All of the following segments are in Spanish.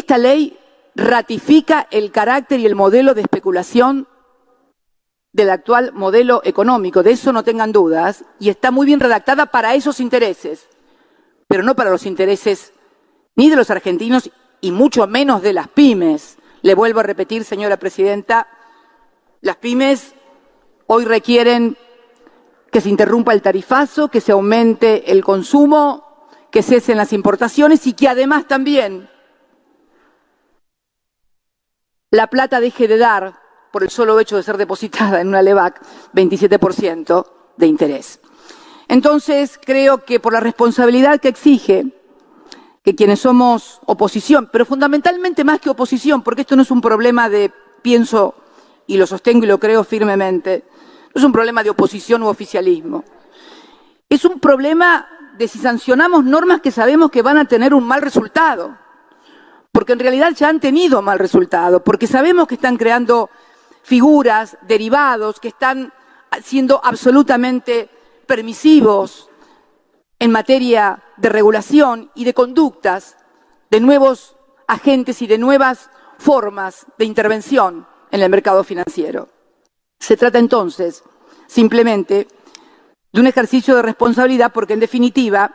esta ley ratifica el carácter y el modelo de especulación del actual modelo económico, de eso no tengan dudas, y está muy bien redactada para esos intereses, pero no para los intereses ni de los argentinos y mucho menos de las pymes. Le vuelvo a repetir, señora presidenta, las pymes hoy requieren que se interrumpa el tarifazo, que se aumente el consumo, que cesen las importaciones y que además también la plata deje de dar, por el solo hecho de ser depositada en una LEVAC, 27% de interés. Entonces, creo que por la responsabilidad que exige que quienes somos oposición, pero fundamentalmente más que oposición, porque esto no es un problema de, pienso y lo sostengo y lo creo firmemente, no es un problema de oposición u oficialismo. Es un problema de si sancionamos normas que sabemos que van a tener un mal resultado, porque en realidad ya han tenido mal resultado, porque sabemos que están creando figuras, derivados, que están siendo absolutamente permisivos en materia de regulación y de conductas de nuevos agentes y de nuevas formas de intervención en el mercado financiero. Se trata entonces simplemente de un ejercicio de responsabilidad porque, en definitiva,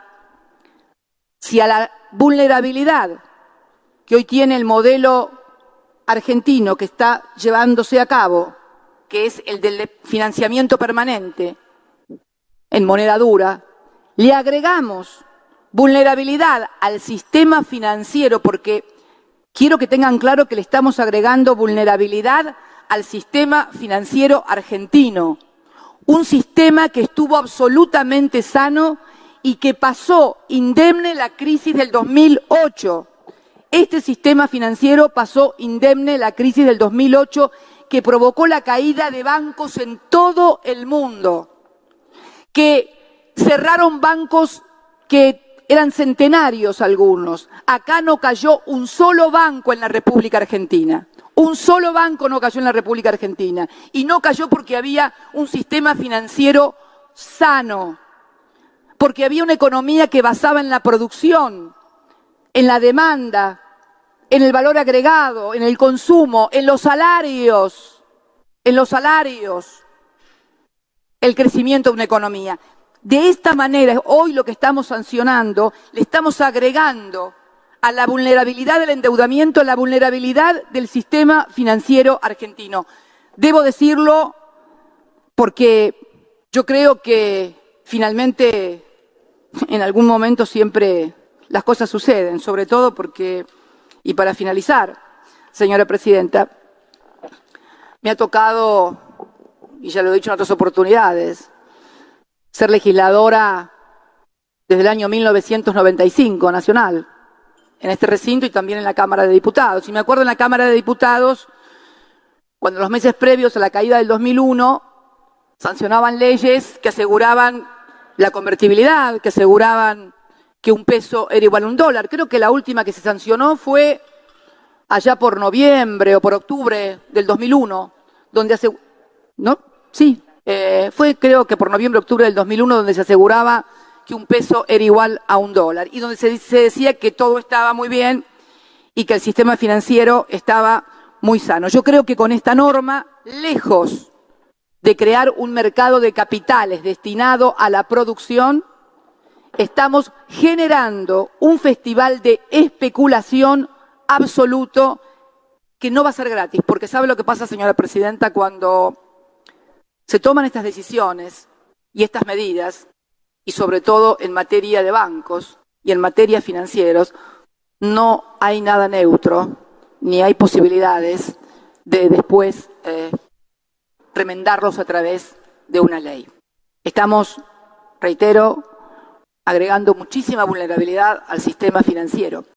si a la vulnerabilidad que hoy tiene el modelo argentino que está llevándose a cabo, que es el del financiamiento permanente en moneda dura, le agregamos vulnerabilidad al sistema financiero, porque quiero que tengan claro que le estamos agregando vulnerabilidad al sistema financiero argentino, un sistema que estuvo absolutamente sano y que pasó indemne la crisis del 2008. Este sistema financiero pasó indemne la crisis del 2008 que provocó la caída de bancos en todo el mundo, que cerraron bancos que eran centenarios algunos. Acá no cayó un solo banco en la República Argentina. Un solo banco no cayó en la República Argentina. Y no cayó porque había un sistema financiero sano, porque había una economía que basaba en la producción, en la demanda, en el valor agregado, en el consumo, en los salarios, el crecimiento de una economía. De esta manera, hoy lo que estamos sancionando, le estamos agregando a la vulnerabilidad del endeudamiento, a la vulnerabilidad del sistema financiero argentino. Debo decirlo porque yo creo que finalmente en algún momento siempre las cosas suceden, sobre todo porque, y para finalizar, señora presidenta, me ha tocado, y ya lo he dicho en otras oportunidades, ser legisladora desde el año 1995, nacional, en este recinto y también en la Cámara de Diputados. Y me acuerdo en la Cámara de Diputados, cuando en los meses previos a la caída del 2001, sancionaban leyes que aseguraban la convertibilidad, que aseguraban que un peso era igual a un dólar. Creo que la última que se sancionó fue allá por noviembre o por octubre del 2001, donde ¿no? Sí, fue creo que por noviembre, octubre del 2001, donde se aseguraba que un peso era igual a un dólar y donde se decía que todo estaba muy bien y que el sistema financiero estaba muy sano. Yo creo que con esta norma, lejos de crear un mercado de capitales destinado a la producción, estamos generando un festival de especulación absoluto que no va a ser gratis, porque ¿sabe lo que pasa, señora presidenta? Cuando se toman estas decisiones y estas medidas, y sobre todo en materia de bancos y en materia financieros, no hay nada neutro, ni hay posibilidades de después remendarlos a través de una ley. Estamos, reitero, agregando muchísima vulnerabilidad al sistema financiero.